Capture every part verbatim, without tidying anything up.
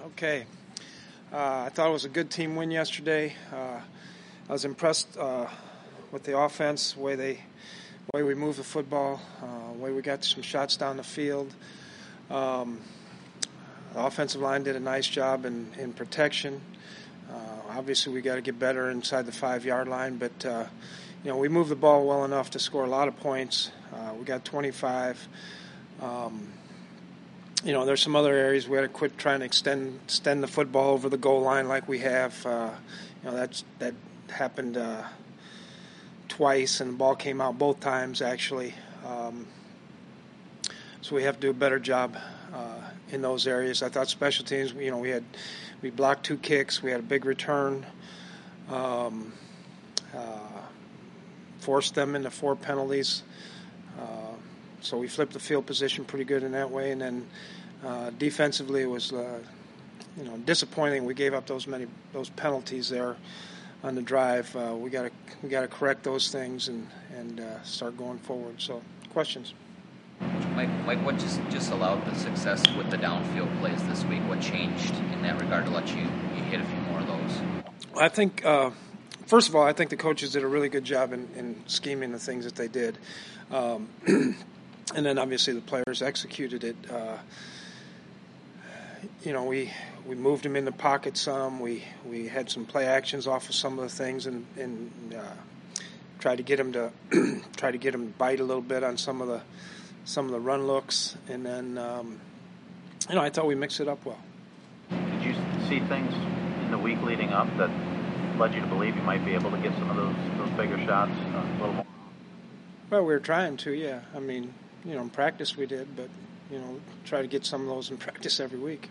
Okay. Uh, I thought it was a good team win yesterday. Uh, I was impressed uh, with the offense, the way they, way we moved the football, uh, the way we got some shots down the field. Um, the offensive line did a nice job in, in protection. Uh, obviously, we got to get better inside the five-yard line, but uh, you know we moved the ball well enough to score a lot of points. Uh, we got twenty-five. Um, You know, there's some other areas we had to quit trying to extend extend the football over the goal line like we have. Uh, you know, that's that happened uh, twice, and the ball came out both times actually. Um, so we have to do a better job uh, in those areas. I thought special teams. You know, we had we blocked two kicks. We had a big return. Um, uh, forced them into four penalties. Uh, So we flipped the field position pretty good in that way, and then uh, defensively it was, uh, you know, disappointing. We gave up those many those penalties there on the drive. Uh, we got to we got to correct those things and and uh, start going forward. So, questions. Mike, Mike, what just just allowed the success with the downfield plays this week? What changed in that regard to let you, you hit a few more of those? I think, uh, first of all, I think the coaches did a really good job in, in scheming the things that they did. Um, And then obviously the players executed it. Uh, you know, we we moved them in the pocket some. We we had some play actions off of some of the things, and and uh, tried to get them to try to get them to bite a little bit on some of the some of the run looks. And then um, you know, I thought we mixed it up well. Did you see things in the week leading up that led you to believe you might be able to get some of those those bigger shots uh, a little more? Well, we were trying to, yeah. I mean. You know, in practice we did, but, you know, try to get some of those in practice every week.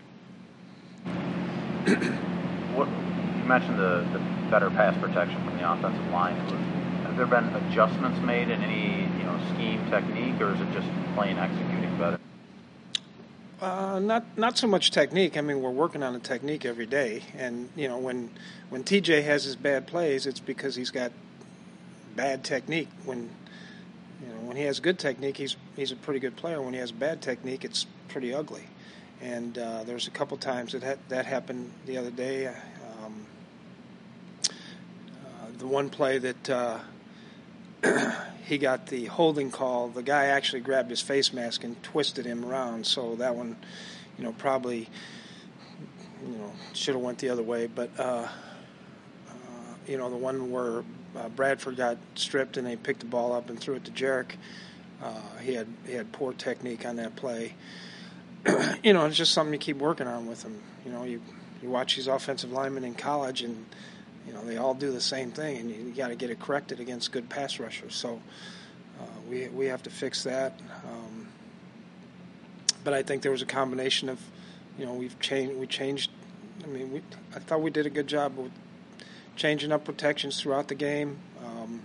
What you mentioned the, the better pass protection from the offensive line. Have there been adjustments made in any, you know, scheme, technique, or is it just plain executing better? Uh, not not so much technique. I mean, we're working on the technique every day. And, you know, when, when T J has his bad plays, it's because he's got bad technique. When... You know, when he has good technique, he's he's a pretty good player. When he has bad technique, it's pretty ugly. And uh, there's a couple times that ha- that happened the other day. Um, uh, the one play that uh, he got the holding call, the guy actually grabbed his face mask and twisted him around. So that one, you know, probably, you know, should have went the other way. But uh, uh, you know, the one where Uh, Bradford got stripped and they picked the ball up and threw it to Jarek. Uh, he had he had poor technique on that play. You know, it's just something you keep working on with him. You know, you you watch these offensive linemen in college, and you know they all do the same thing, and you, you got to get it corrected against good pass rushers. So uh, we we have to fix that. Um, but I think there was a combination of, you know, we've changed. We changed. I mean, we I thought we did a good job with changing up protections throughout the game, um,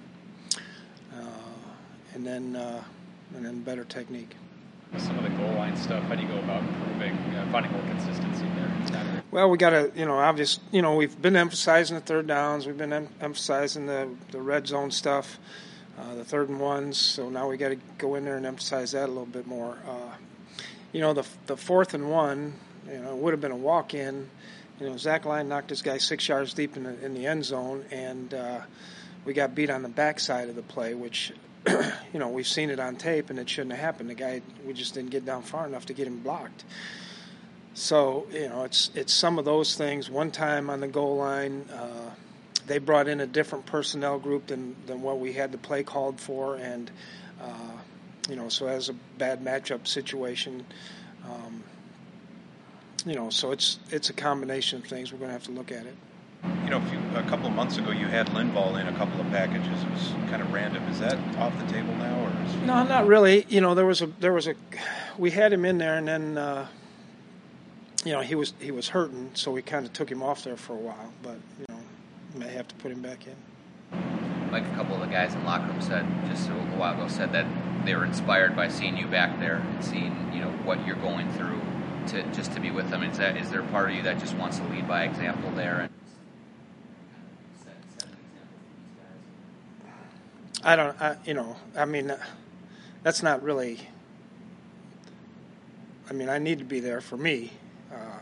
uh, and then uh, and then better technique. Some of the goal line stuff. How do you go about improving, uh, finding more consistency there? Well, we got to, you know, obvious. You know, we've been emphasizing the third downs. We've been em- emphasizing the the red zone stuff, uh, the third and ones. So now we got to go in there and emphasize that a little bit more. Uh, you know, the the fourth and one, you know, it would have been a walk in. You know, Zach Line knocked this guy six yards deep in the in the end zone, and uh, we got beat on the backside of the play, which, you know, we've seen it on tape, and it shouldn't have happened. The guy, we just didn't get down far enough to get him blocked. So, you know, it's it's some of those things. One time on the goal line, uh, they brought in a different personnel group than, than what we had the play called for, and, uh, you know, so as a bad matchup situation. Um, You know, so it's it's a combination of things. We're going to have to look at it. You know, a, few, a couple of months ago, you had Linval in a couple of packages. It was kind of random. Is that off the table now, or? Is No, not really. You know, there was a there was a we had him in there, and then uh, you know he was he was hurting, so we kind of took him off there for a while. But you know, may have to put him back in. Like a couple of the guys in the locker room said just a little while ago, said that they were inspired by seeing you back there and seeing, you know, what you're going through. To just to be with them, is that is there a part of you that just wants to lead by example there? And set, set an example for these guys? I don't, I, you know, I mean, that's not really. I mean, I need to be there for me. Uh,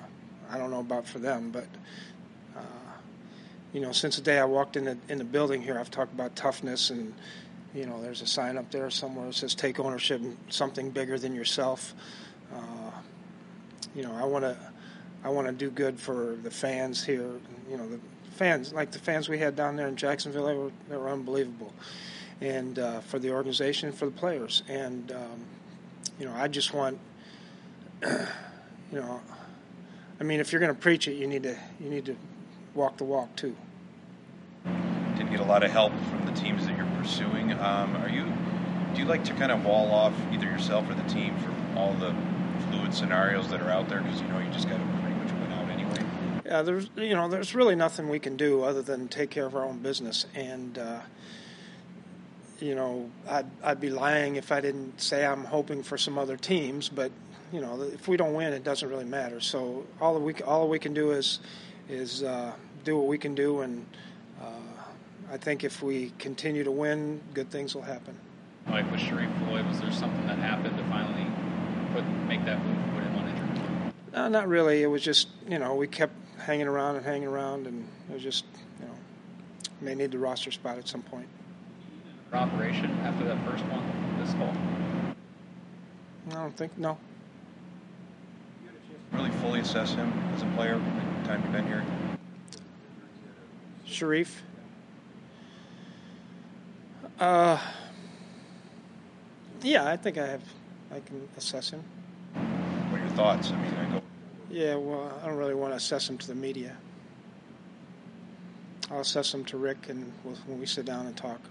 I don't know about for them, but uh, you know, since the day I walked in the in the building here, I've talked about toughness, and you know, there's a sign up there somewhere that says "Take ownership in something bigger than yourself." Uh, you know, I want to I want to do good for the fans here. You know, the fans like the fans we had down there in Jacksonville, they were they were unbelievable, and uh, for the organization, for the players, and um, you know, I just want. You know, I mean, if you're going to preach it, you need to you need to walk the walk too. Didn't get a lot of help from the teams that you're pursuing. Um, are you? Do you like to kind of wall off either yourself or the team from all the fluid scenarios that are out there? Because you know you just got to pretty much win out anyway. Yeah, there's you know there's really nothing we can do other than take care of our own business, and uh, you know I'd I'd be lying if I didn't say I'm hoping for some other teams, but. You know, if we don't win, it doesn't really matter. So all that we all we can do is is uh, do what we can do, and uh, I think if we continue to win, good things will happen. Like with Sharif Floyd, was there something that happened to finally put make that move, put him on injury? No, not really. It was just you know we kept hanging around and hanging around, and it was just you know may need the roster spot at some point. Operation after that first one this fall? I don't think no. Really fully assess him as a player the time you've been here? Sharif? Uh, yeah, I think I have. I can assess him. What are your thoughts? I mean, I go. Yeah, well, I don't really want to assess him to the media. I'll assess him to Rick and we'll, when we sit down and talk.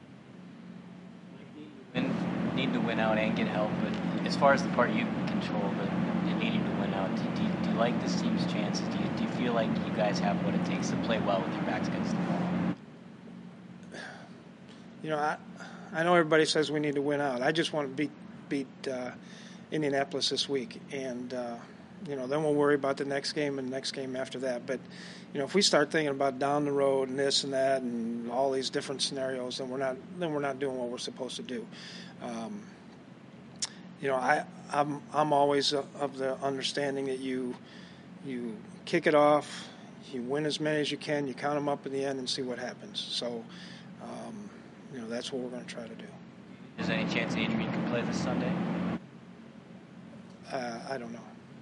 Need to win out and get help, but as far as the part you control, the, the needing to win out, do, do, you, do you like this team's chances? Do you, do you feel like you guys have what it takes to play well with your backs against the wall? You know, I I know everybody says we need to win out. I just want to beat beat uh, Indianapolis this week, and uh, you know, then we'll worry about the next game and the next game after that. But you know, if we start thinking about down the road and this and that and all these different scenarios, then we're not then we're not doing what we're supposed to do. Um, you know, I, I'm I'm always of the understanding that you you kick it off, you win as many as you can, you count them up at the end, and see what happens. So, um, you know, that's what we're going to try to do. Is there any chance Adrian can play this Sunday? Uh, I don't know.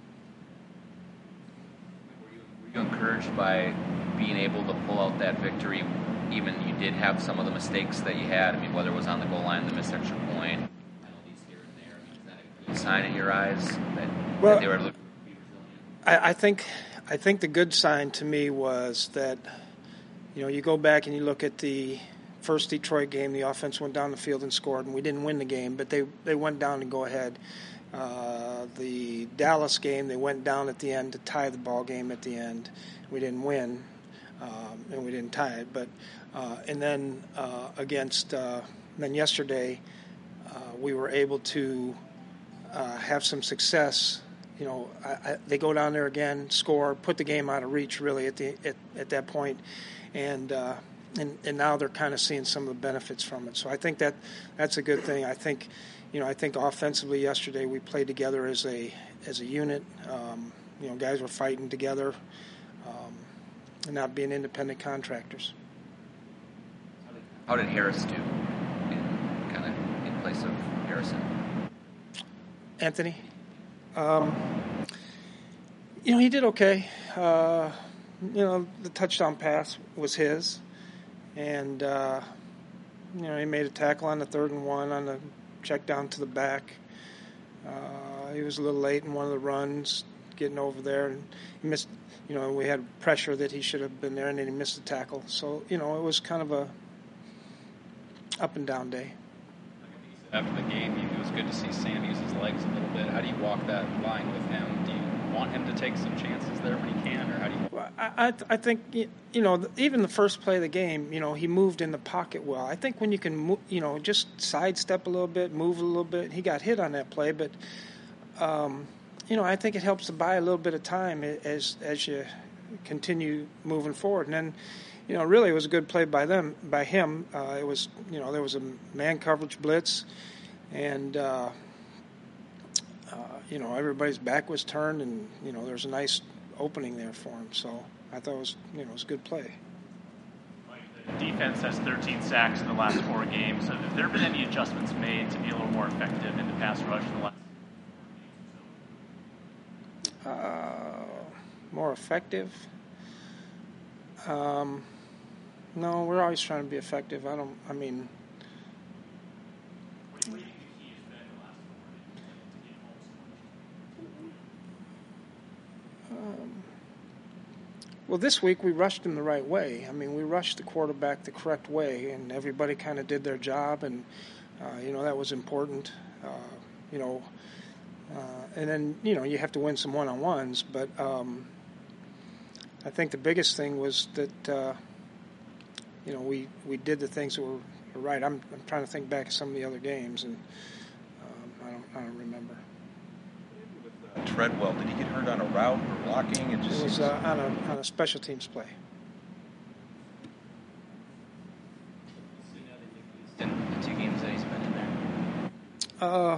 Were you encouraged by being able to pull out that victory? Even you did have some of the mistakes that you had. I mean, whether it was on the goal line, the missed extra point, penalties here and there. Is that a good sign in your eyes that, well, that they were looking to be resilient? I, I think I think the good sign to me was that, you know, you go back and you look at the first Detroit game, the offense went down the field and scored, and we didn't win the game, but they, they went down to go ahead. Uh, the Dallas game, they went down at the end to tie the ball game at the end. We didn't win. Um, and we didn't tie it, but uh, and then uh, against uh, then yesterday uh, we were able to uh, have some success. You know, I, I, they go down there again, score, put the game out of reach really at the at, at that point, and uh, and and now they're kind of seeing some of the benefits from it. So I think that that's a good thing. I think, you know, I think offensively yesterday we played together as a as a unit. Um, you know, guys were fighting together. Um, and not being independent contractors. How did Harris do in kind of in place of Harrison? Anthony? Um, you know, he did okay. Uh, you know, the touchdown pass was his. And, uh, you know, he made a tackle on the third and one on the check down to the back. Uh, he was a little late in one of the runs, getting over there, and he missed. You know, we had pressure that he should have been there, and then he missed the tackle. So, you know, it was kind of a up and down day. After the game, it was good to see Sam use his legs a little bit. How do you walk that line with him? Do you want him to take some chances there when he can, or how do you? Well, I, I, I think, you know, even the first play of the game, you know, he moved in the pocket well. I think when you can, you know, just sidestep a little bit, move a little bit. He got hit on that play, but. Um, You know, I think it helps to buy a little bit of time as as you continue moving forward. And then, you know, really it was a good play by them, by him. Uh, it was, you know, there was a man coverage blitz, and uh, uh, you know everybody's back was turned, and you know there was a nice opening there for him. So I thought it was, you know, it was a good play. The defense has thirteen sacks in the last four games. So have there been any adjustments made to be a little more effective in the pass rush in the last Uh, more effective? Um, no, we're always trying to be effective. I don't, I mean, What do you think the key has been in the last four games to get home so much? um, well, this week we rushed him the right way. I mean, we rushed the quarterback the correct way, and everybody kind of did their job, and, uh, you know, that was important. Uh, you know, uh, and then, you know, you have to win some one-on-ones, but um, I think the biggest thing was that, uh, you know, we, we did the things that were, were right. I'm, I'm trying to think back to some of the other games, and um, I don't I don't remember. Treadwell, did he get hurt on a route or blocking? It just It was seems- uh, on a on a special teams play. In the two games that he's been in there. Uh,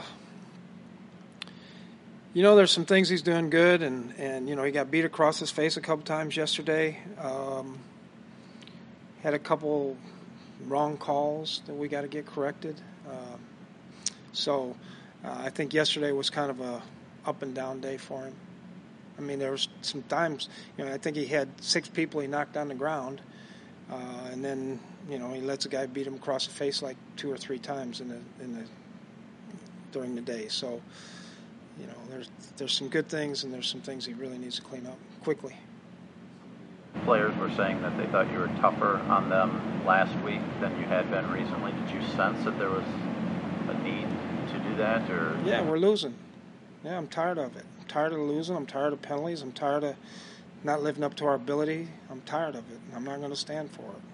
you know, there's some things he's doing good, and, and you know, he got beat across his face a couple times yesterday. Um, had a couple wrong calls that we got to get corrected. Uh, so uh, I think yesterday was kind of a up and down day for him. I mean, there was some times, you know, I think he had six people he knocked on the ground, uh, and then, you know, he lets a guy beat him across the face like two or three times in the in the during the day. So, you know, there's there's some good things, and there's some things he really needs to clean up quickly. Players were saying that they thought you were tougher on them last week than you had been recently. Did you sense that there was a need to do that, or? Yeah, we're losing. Yeah, I'm tired of it. I'm tired of losing. I'm tired of penalties. I'm tired of not living up to our ability. I'm tired of it, and I'm not going to stand for it.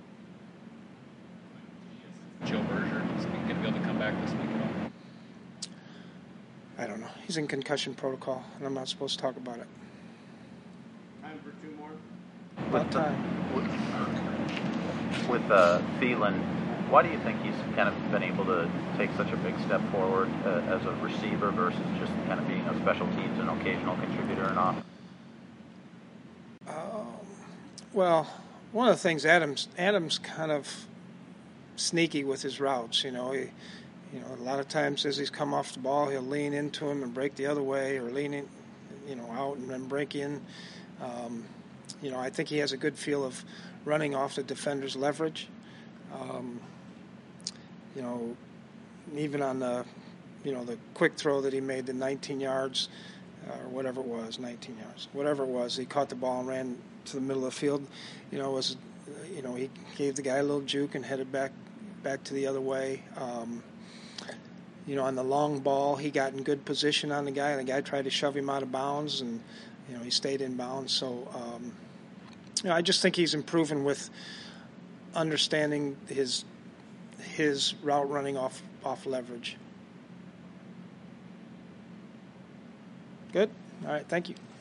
Joe Berger is going to be able to come back this week at all? I don't know. He's in concussion protocol, and I'm not supposed to talk about it. Time for two more. About time. With, with uh, Thielen, why do you think he's kind of been able to take such a big step forward uh, as a receiver versus just kind of being a special teams and occasional contributor and off? Um, well, one of the things Adams Adams kind of sneaky with his routes. You know, he, you know, a lot of times as he's come off the ball, he'll lean into him and break the other way, or lean in, you know, out and then break in. Um, you know, I think he has a good feel of running off the defender's leverage. Um, you know, even on the, you know, the quick throw that he made, the nineteen yards, uh, or whatever it was, nineteen yards, whatever it was, he caught the ball and ran to the middle of the field. You know, it was, you know, he gave the guy a little juke and headed back, back to the other way. Um, you know, on the long ball, he got in good position on the guy, and the guy tried to shove him out of bounds, and you know, he stayed in bounds. So, um, you know, I just think he's improving with understanding his his route running off off leverage. Good? All right, thank you.